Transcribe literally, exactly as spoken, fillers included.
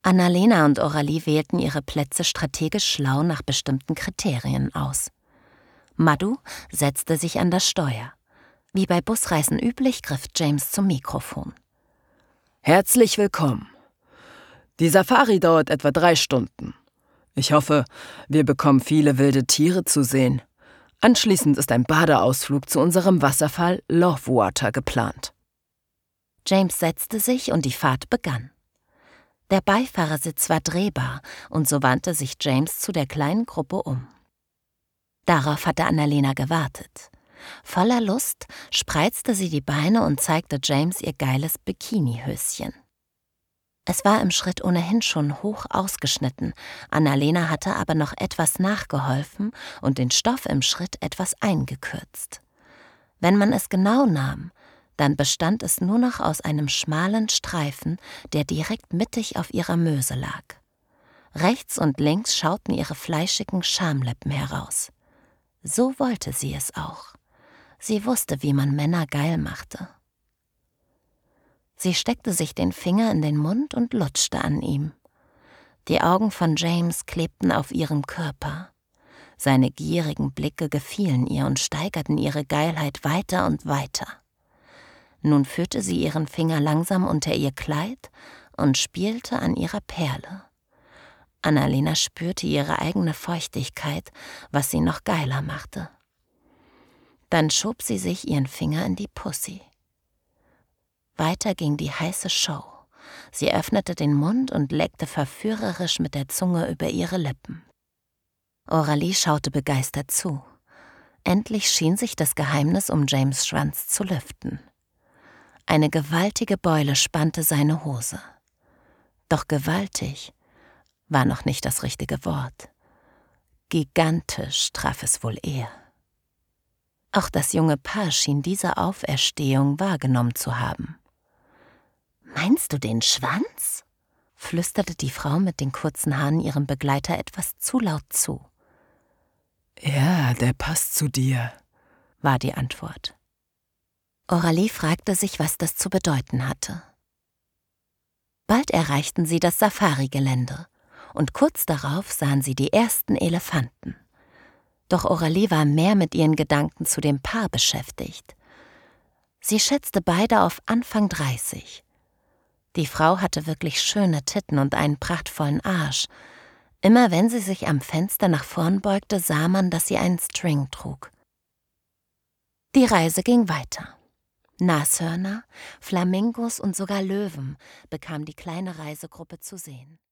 Annalena und Oralie wählten ihre Plätze strategisch schlau nach bestimmten Kriterien aus. Madhu setzte sich an das Steuer. Wie bei Busreisen üblich, griff James zum Mikrofon. Herzlich willkommen. Die Safari dauert etwa drei Stunden. Ich hoffe, wir bekommen viele wilde Tiere zu sehen. Anschließend ist ein Badeausflug zu unserem Wasserfall Lovewater geplant. James setzte sich und die Fahrt begann. Der Beifahrersitz war drehbar und so wandte sich James zu der kleinen Gruppe um. Darauf hatte Annalena gewartet. Voller Lust spreizte sie die Beine und zeigte James ihr geiles Bikinihöschen. Es war im Schritt ohnehin schon hoch ausgeschnitten, Annalena hatte aber noch etwas nachgeholfen und den Stoff im Schritt etwas eingekürzt. Wenn man es genau nahm, dann bestand es nur noch aus einem schmalen Streifen, der direkt mittig auf ihrer Möse lag. Rechts und links schauten ihre fleischigen Schamlippen heraus. So wollte sie es auch. Sie wusste, wie man Männer geil machte. Sie steckte sich den Finger in den Mund und lutschte an ihm. Die Augen von James klebten auf ihrem Körper. Seine gierigen Blicke gefielen ihr und steigerten ihre Geilheit weiter und weiter. Nun führte sie ihren Finger langsam unter ihr Kleid und spielte an ihrer Perle. Annalena spürte ihre eigene Feuchtigkeit, was sie noch geiler machte. Dann schob sie sich ihren Finger in die Pussy. Weiter ging die heiße Show. Sie öffnete den Mund und leckte verführerisch mit der Zunge über ihre Lippen. Oralie schaute begeistert zu. Endlich schien sich das Geheimnis um James' Schwanz zu lüften. Eine gewaltige Beule spannte seine Hose. Doch gewaltig war noch nicht das richtige Wort. Gigantisch traf es wohl eher. Auch das junge Paar schien diese Auferstehung wahrgenommen zu haben. »Meinst du den Schwanz?« flüsterte die Frau mit den kurzen Haaren ihrem Begleiter etwas zu laut zu. »Ja, der passt zu dir«, war die Antwort. Oralie fragte sich, was das zu bedeuten hatte. Bald erreichten sie das Safari-Gelände und kurz darauf sahen sie die ersten Elefanten. Doch Oralie war mehr mit ihren Gedanken zu dem Paar beschäftigt. Sie schätzte beide auf Anfang dreißig. Die Frau hatte wirklich schöne Titten und einen prachtvollen Arsch. Immer wenn sie sich am Fenster nach vorn beugte, sah man, dass sie einen String trug. Die Reise ging weiter. Nashörner, Flamingos und sogar Löwen bekam die kleine Reisegruppe zu sehen.